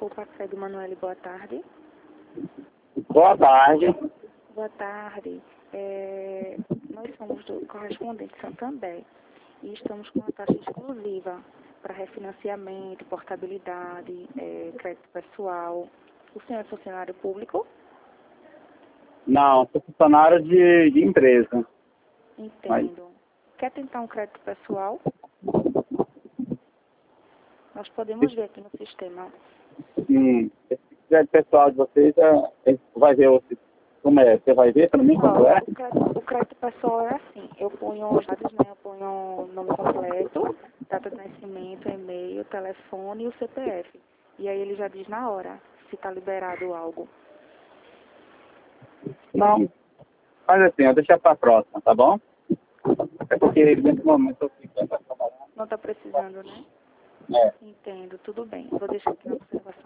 Paceg Manoel, boa tarde. Boa tarde. Boa tarde. Nós somos do correspondente Santander e estamos com uma taxa exclusiva para refinanciamento, portabilidade, crédito pessoal. O senhor é funcionário público? Não, sou funcionário de empresa. Entendo. Quer tentar um crédito pessoal? Nós podemos ver aqui no sistema. Esse crédito pessoal de vocês, vai ver como é? Você vai ver para mim como é? O crédito pessoal é assim, eu ponho os dados, né? Eu ponho o nome completo, data de nascimento, e-mail, telefone e o CPF. E aí ele já diz na hora se está liberado algo. Não, faz assim, eu deixar para a próxima, tá bom? É porque nesse momento eu fico trabalhando. Não está precisando, né? É. Entendo, tudo bem. Vou deixar aqui na observação.